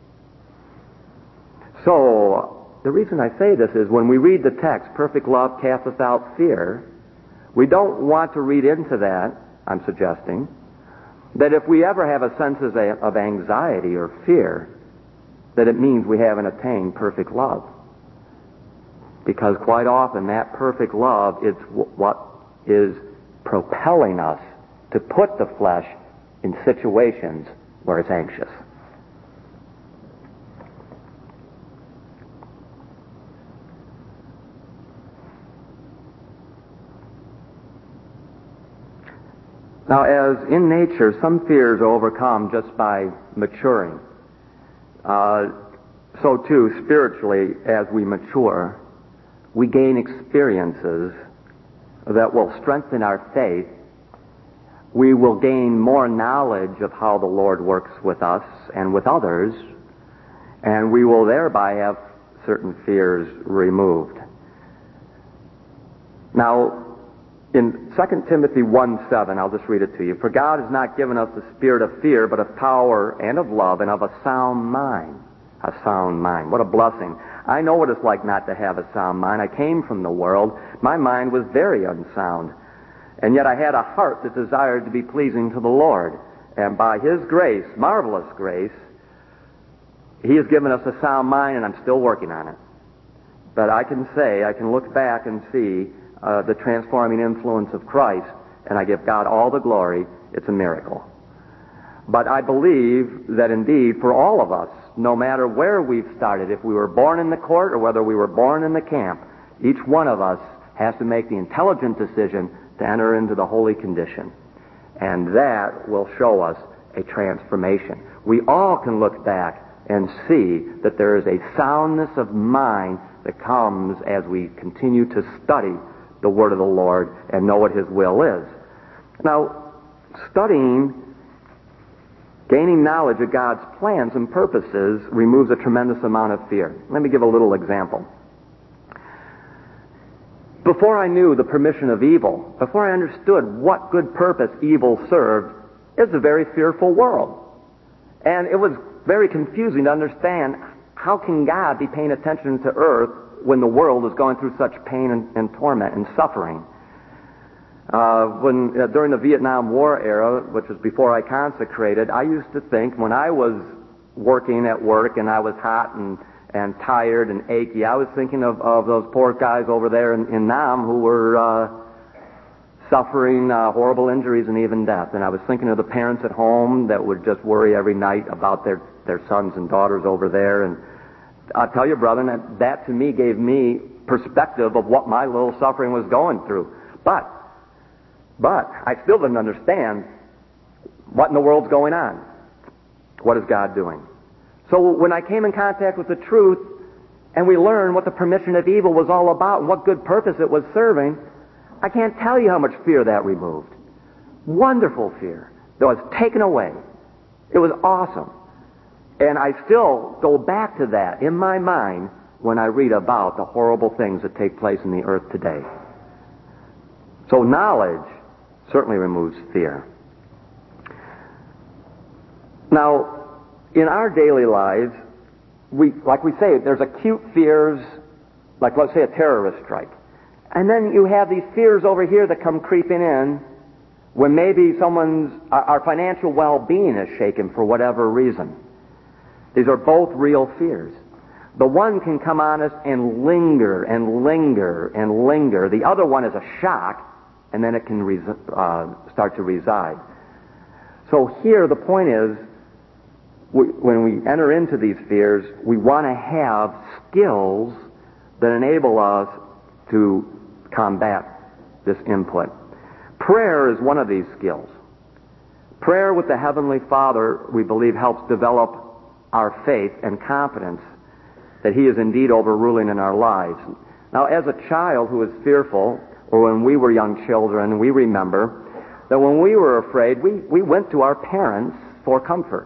So, the reason I say this is when we read the text, perfect love casteth out fear, we don't want to read into that, I'm suggesting, that if we ever have a sense of anxiety or fear, that it means we haven't attained perfect love. Because quite often that perfect love is what is propelling us to put the flesh in situations where it's anxious. Now, as in nature, some fears are overcome just by maturing. So too, spiritually, as we mature, we gain experiences that will strengthen our faith. We will gain more knowledge of how the Lord works with us and with others, and we will thereby have certain fears removed. Now, in 2 Timothy 1:7, I'll just read it to you. For God has not given us the spirit of fear, but of power and of love and of a sound mind. A sound mind. What a blessing. I know what it's like not to have a sound mind. I came from the world. My mind was very unsound. And yet I had a heart that desired to be pleasing to the Lord. And by His grace, marvelous grace, He has given us a sound mind, and I'm still working on it. But I can say, I can look back and see the transforming influence of Christ, and I give God all the glory. It's a miracle. But I believe that indeed for all of us, no matter where we've started, if we were born in the court or whether we were born in the camp, each one of us has to make the intelligent decision to enter into the holy condition. And that will show us a transformation. We all can look back and see that there is a soundness of mind that comes as we continue to study the Word of the Lord and know what His will is. Now, studying, gaining knowledge of God's plans and purposes removes a tremendous amount of fear. Let me give a little example. Before I knew the permission of evil, before I understood what good purpose evil served, it was a very fearful world. And it was very confusing to understand how can God be paying attention to earth when the world is going through such pain and torment and suffering. During the Vietnam War era, which was before I consecrated, I used to think when I was working at work and I was hot and tired and achy, I was thinking of those poor guys over there in Nam who were suffering horrible injuries and even death. And I was thinking of the parents at home that would just worry every night about their sons and daughters over there. And I'll tell you, brother, that to me gave me perspective of what my little suffering was going through. But I still didn't understand what in the world's going on. What is God doing? So when I came in contact with the truth and we learned what the permission of evil was all about and what good purpose it was serving, I can't tell you how much fear that removed. Wonderful fear that was taken away. It was awesome. And I still go back to that in my mind when I read about the horrible things that take place in the earth today. So knowledge certainly removes fear. Now, in our daily lives, like we say, there's acute fears, like let's say a terrorist strike. And then you have these fears over here that come creeping in when maybe our financial well-being is shaken for whatever reason. These are both real fears. The one can come on us and linger and linger and linger. The other one is a shock, and then it can start to reside. So here the point is, when we enter into these fears, we want to have skills that enable us to combat this input. Prayer is one of these skills. Prayer with the Heavenly Father, we believe, helps develop our faith and confidence that He is indeed overruling in our lives. Now, as a child who is fearful, or when we were young children, we remember that when we were afraid, we went to our parents for comfort.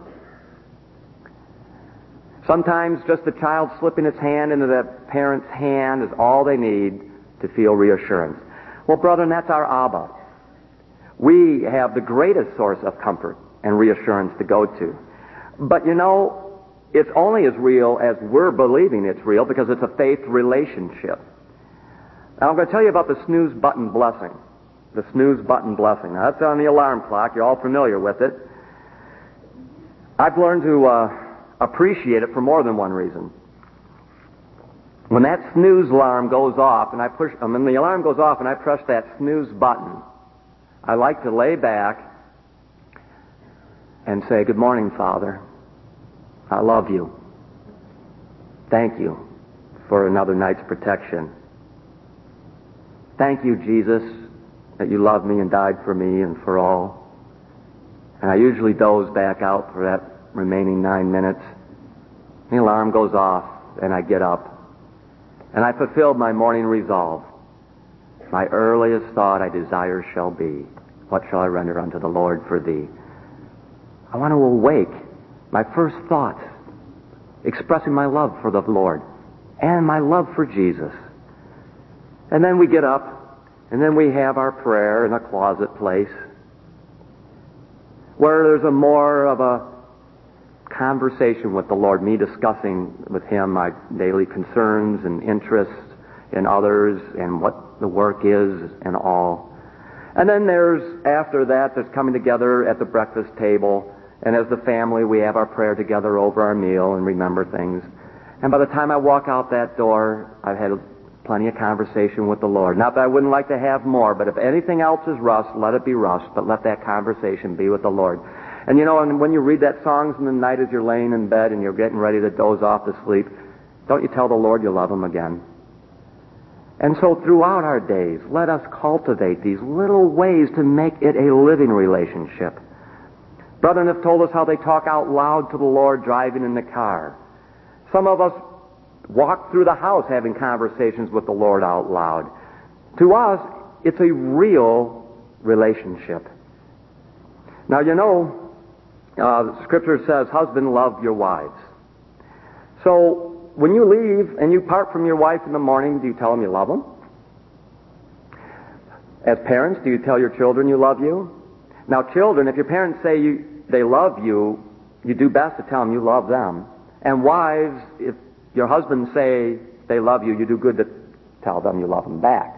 Sometimes just the child slipping its hand into that parent's hand is all they need to feel reassurance. Well, brethren, that's our Abba. We have the greatest source of comfort and reassurance to go to. But you know, it's only as real as we're believing it's real because it's a faith relationship. Now, I'm going to tell you about the snooze button blessing. The snooze button blessing. Now, that's on the alarm clock. You're all familiar with it. I've learned to appreciate it for more than one reason. When that snooze alarm goes off, and when the alarm goes off and I press that snooze button, I like to lay back and say, "Good morning, Father. I love you. Thank you for another night's protection. Thank you, Jesus, that you loved me and died for me and for all." And I usually doze back out for that remaining 9 minutes. The alarm goes off, and I get up. And I fulfilled my morning resolve. My earliest thought I desire shall be, what shall I render unto the Lord for thee? I want to awake my first thoughts, expressing my love for the Lord and my love for Jesus. And then we get up, and then we have our prayer in a closet place where there's more of a conversation with the Lord, me discussing with Him my daily concerns and interests in others and what the work is and all. And then after that, there's coming together at the breakfast table, and as the family, we have our prayer together over our meal and remember things. And by the time I walk out that door, I've had plenty of conversation with the Lord. Not that I wouldn't like to have more, but if anything else is rust, let it be rust, but let that conversation be with the Lord. And you know, and when you read that songs in the night as you're laying in bed and you're getting ready to doze off to sleep, don't you tell the Lord you love Him again? And so throughout our days, let us cultivate these little ways to make it a living relationship. Brethren have told us how they talk out loud to the Lord driving in the car. Some of us walk through the house having conversations with the Lord out loud. To us, it's a real relationship. Now, you know, Scripture says, "Husband, love your wives." So, when you leave and you part from your wife in the morning, do you tell them you love them? As parents, do you tell your children you love you? Now, children, if your parents say they love you, you do best to tell them you love them. And wives, if your husbands say they love you, you do good to tell them you love them back.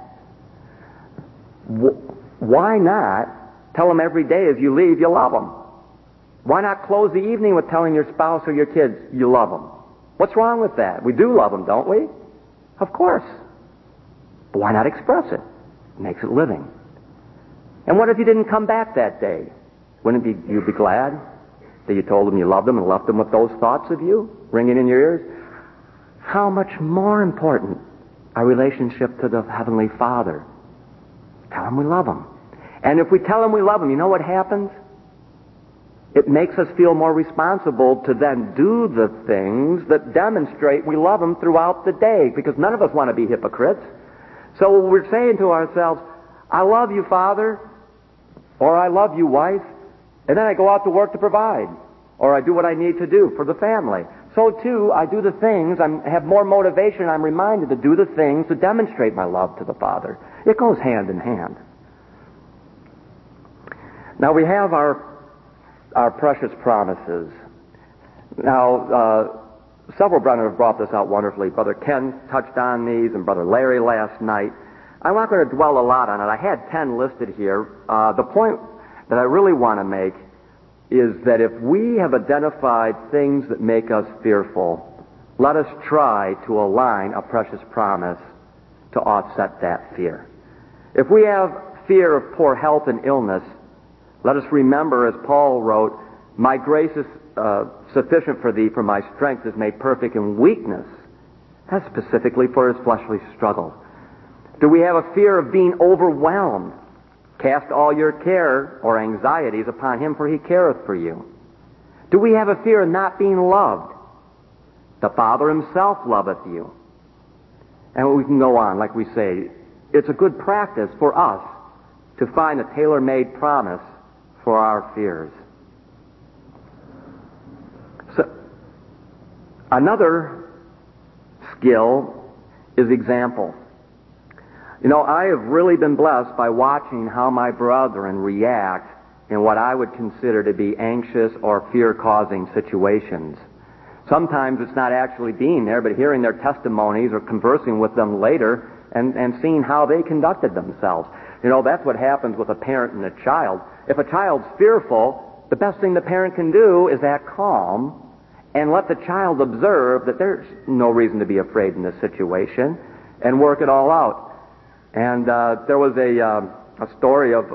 Why not tell them every day as you leave you love them? Why not close the evening with telling your spouse or your kids you love them? What's wrong with that? We do love them, don't we? Of course. But why not express it? It makes it living. And what if you didn't come back that day? Wouldn't you be glad that you told them you loved them and left them with those thoughts of you ringing in your ears? How much more important our relationship to the Heavenly Father. Tell Him we love Him. And if we tell Him we love Him, you know what happens? It makes us feel more responsible to then do the things that demonstrate we love Him throughout the day, because none of us want to be hypocrites. So we're saying to ourselves, I love you, Father, or I love you, wife, and then I go out to work to provide, or I do what I need to do for the family. So too, I do the things, I have more motivation, I'm reminded to do the things to demonstrate my love to the Father. It goes hand in hand. Now we have our precious promises. Now, several brothers have brought this out wonderfully. Brother Ken touched on these, and Brother Larry last night. I'm not going to dwell a lot on it. I had 10 listed here. The point that I really want to make is that if we have identified things that make us fearful, let us try to align a precious promise to offset that fear. If we have fear of poor health and illness, let us remember, as Paul wrote, my grace is sufficient for thee, for my strength is made perfect in weakness. That's specifically for his fleshly struggle. Do we have a fear of being overwhelmed? Cast all your care or anxieties upon him, for he careth for you. Do we have a fear of not being loved? The Father himself loveth you. And we can go on, like we say. It's a good practice for us to find a tailor-made promise for our fears. So, another skill is example. You know, I have really been blessed by watching how my brethren react in what I would consider to be anxious or fear-causing situations. Sometimes it's not actually being there, but hearing their testimonies or conversing with them later and seeing how they conducted themselves. You know, that's what happens with a parent and a child. If a child's fearful, the best thing the parent can do is act calm and let the child observe that there's no reason to be afraid in this situation and work it all out. And there was a story of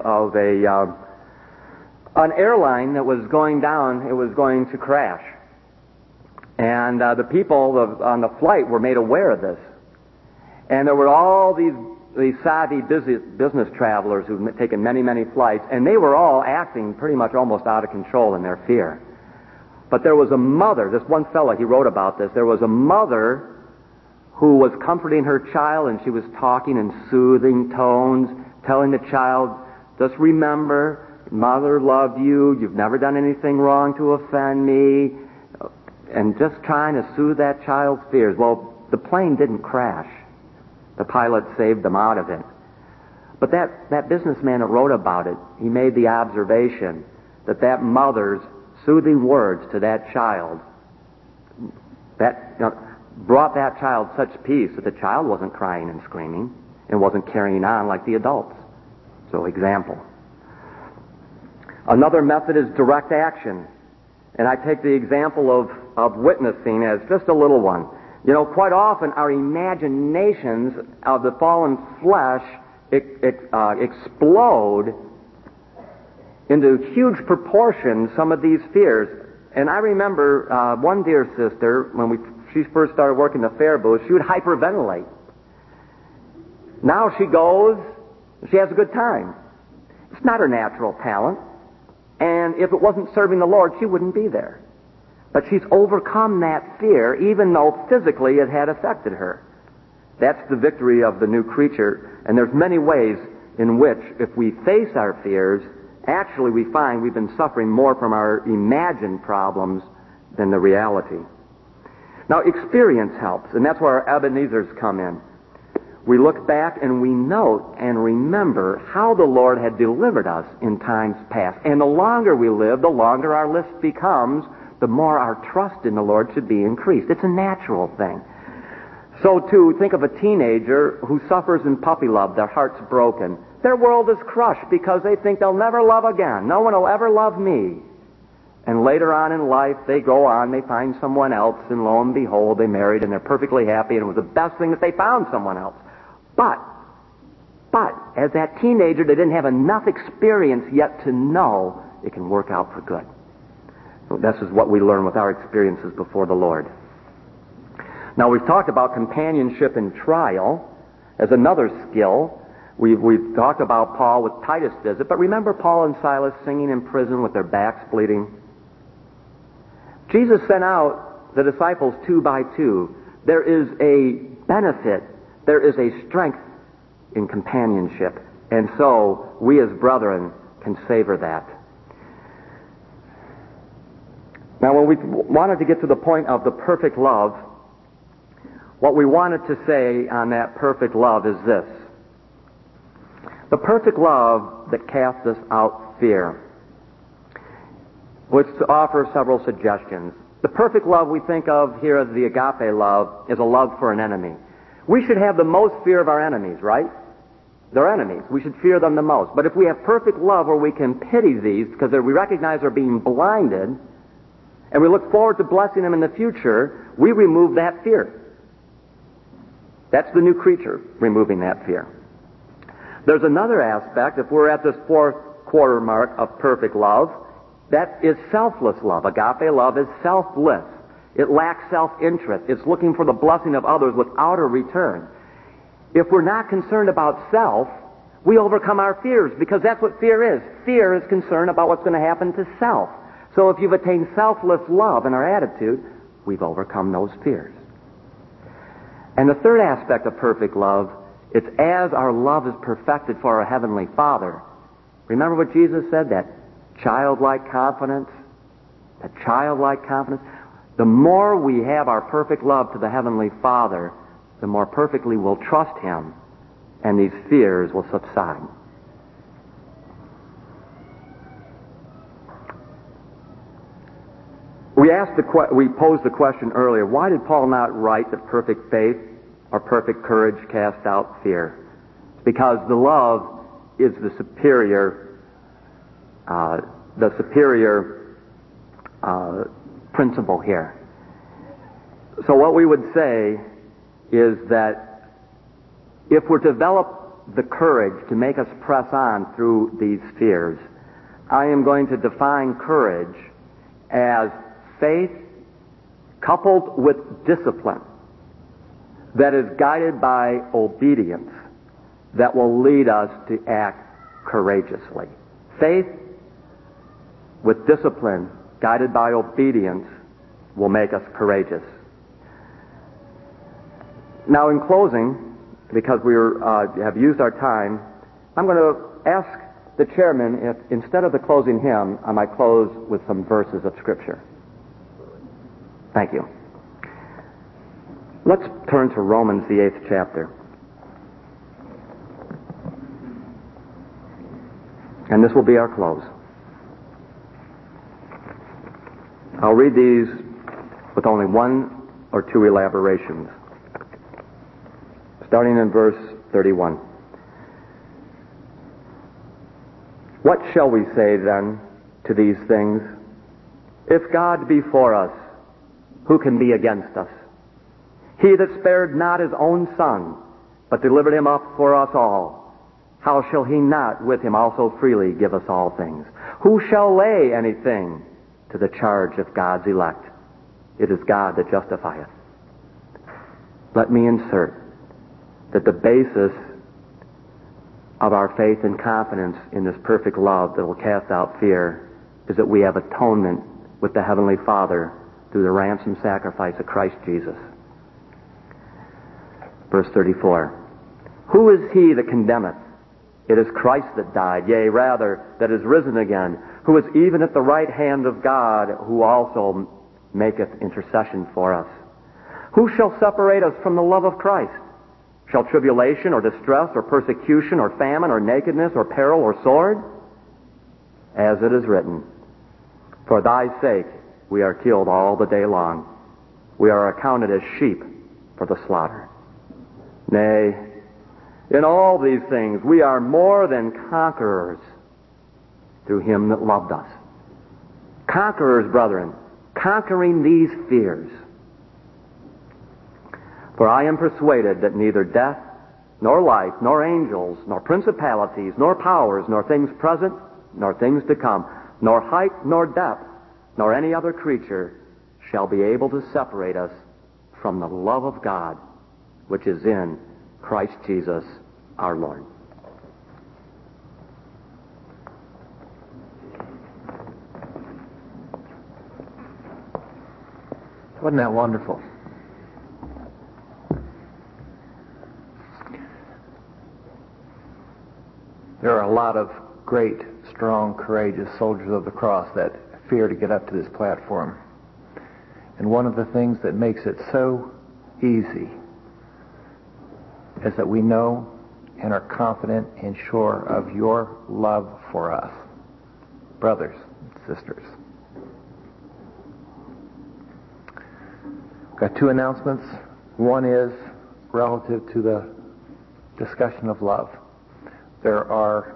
an airline that was going down. It was going to crash. And the people on the flight were made aware of this. And there were all these savvy business travelers who'd taken many, many flights, and they were all acting pretty much almost out of control in their fear. But there was a mother, this one fellow, he wrote about this, there was a mother who was comforting her child, and she was talking in soothing tones, telling the child, just remember, Mother loved you, you've never done anything wrong to offend me, and just trying to soothe that child's fears. Well, the plane didn't crash. The pilot saved them out of it. But that businessman that wrote about it, he made the observation that mother's soothing words to that child, brought that child such peace that the child wasn't crying and screaming and wasn't carrying on like the adults. So, example. Another method is direct action. And I take the example of witnessing as just a little one. You know, quite often our imaginations of the fallen flesh explode into huge proportions some of these fears. And I remember one dear sister, when she first started working the fare booth, she would hyperventilate. Now she goes, she has a good time. It's not her natural talent. And if it wasn't serving the Lord, she wouldn't be there. But she's overcome that fear, even though physically it had affected her. That's the victory of the new creature. And there's many ways in which, if we face our fears, actually we find we've been suffering more from our imagined problems than the reality. Now, experience helps, and that's where our Ebenezers come in. We look back and we note and remember how the Lord had delivered us in times past. And the longer we live, the longer our list becomes, the more our trust in the Lord should be increased. It's a natural thing. So, too, think of a teenager who suffers in puppy love, their heart's broken. Their world is crushed because they think they'll never love again. No one will ever love me. And later on in life, they go on, they find someone else, and lo and behold, they married, and they're perfectly happy, and it was the best thing that they found someone else. But as that teenager, they didn't have enough experience yet to know it can work out for good. So this is what we learn with our experiences before the Lord. Now, we've talked about companionship in trial as another skill. We've talked about Paul with Titus' visit, but remember Paul and Silas singing in prison with their backs bleeding? Jesus sent out the disciples 2 by 2. There is a benefit, there is a strength in companionship, and so we as brethren can savor that. Now, when we wanted to get to the point of the perfect love, what we wanted to say on that perfect love is this. The perfect love that casts us out fear, which offer several suggestions. The perfect love we think of here as the agape love is a love for an enemy. We should have the most fear of our enemies, right? They're enemies. We should fear them the most. But if we have perfect love where we can pity these because we recognize they're being blinded, and we look forward to blessing them in the future, we remove that fear. That's the new creature, removing that fear. There's another aspect, if we're at this 4th quarter mark of perfect love, that is selfless love. Agape love is selfless. It lacks self-interest. It's looking for the blessing of others without a return. If we're not concerned about self, we overcome our fears, because that's what fear is. Fear is concern about what's going to happen to self. So if you've attained selfless love in our attitude, we've overcome those fears. And the third aspect of perfect love, it's as our love is perfected for our Heavenly Father. Remember what Jesus said, that childlike confidence? That childlike confidence? The more we have our perfect love to the Heavenly Father, the more perfectly we'll trust Him, and these fears will subside. We posed the question earlier, why did Paul not write that perfect faith or perfect courage cast out fear? It's because the love is the superior principle here. So what we would say is that if we're to develop the courage to make us press on through these fears, I am going to define courage as faith coupled with discipline that is guided by obedience that will lead us to act courageously. Faith with discipline guided by obedience will make us courageous. Now, in closing, because we have used our time, I'm going to ask the chairman if, instead of the closing hymn, I might close with some verses of Scripture. Thank you. Let's turn to Romans, the 8th chapter. And this will be our close. I'll read these with only 1 or 2 elaborations. Starting in verse 31. What shall we say then to these things? If God be for us, who can be against us? He that spared not his own Son, but delivered him up for us all, how shall he not with him also freely give us all things? Who shall lay anything to the charge of God's elect? It is God that justifieth. Let me insert that the basis of our faith and confidence in this perfect love that will cast out fear is that we have atonement with the Heavenly Father through the ransom sacrifice of Christ Jesus. Verse 34. Who is he that condemneth? It is Christ that died, yea, rather, that is risen again, who is even at the right hand of God, who also maketh intercession for us. Who shall separate us from the love of Christ? Shall tribulation or distress or persecution or famine or nakedness or peril or sword? As it is written, for thy sake we are killed all the day long. We are accounted as sheep for the slaughter. Nay, in all these things we are more than conquerors through him that loved us. Conquerors, brethren, conquering these fears. For I am persuaded that neither death, nor life, nor angels, nor principalities, nor powers, nor things present, nor things to come, nor height, nor depth, nor any other creature shall be able to separate us from the love of God, which is in Christ Jesus our Lord. Wasn't that wonderful? There are a lot of great, strong, courageous soldiers of the cross that fear to get up to this platform. And one of the things that makes it so easy is that we know and are confident and sure of your love for us, brothers and sisters. Got two announcements. One is relative to the discussion of love. There are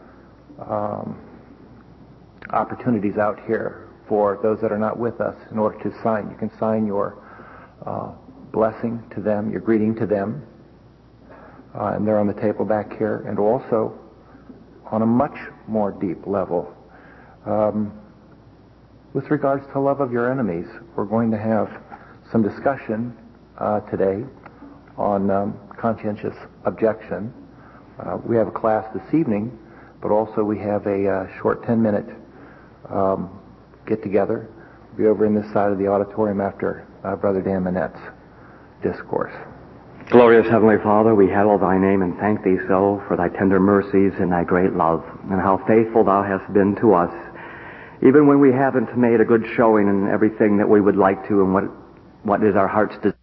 opportunities out here for those that are not with us in order to sign. You can sign your blessing to them, your greeting to them, and they're on the table back here. And also, on a much more deep level, with regards to love of your enemies, we're going to have some discussion today on conscientious objection. We have a class this evening, but also we have a short 10-minute get-together. We'll be over in this side of the auditorium after Brother Dan Manette's discourse. Glorious Heavenly Father, we hallow thy name and thank thee so for thy tender mercies and thy great love, and how faithful thou hast been to us, even when we haven't made a good showing in everything that we would like to and what is our heart's desire.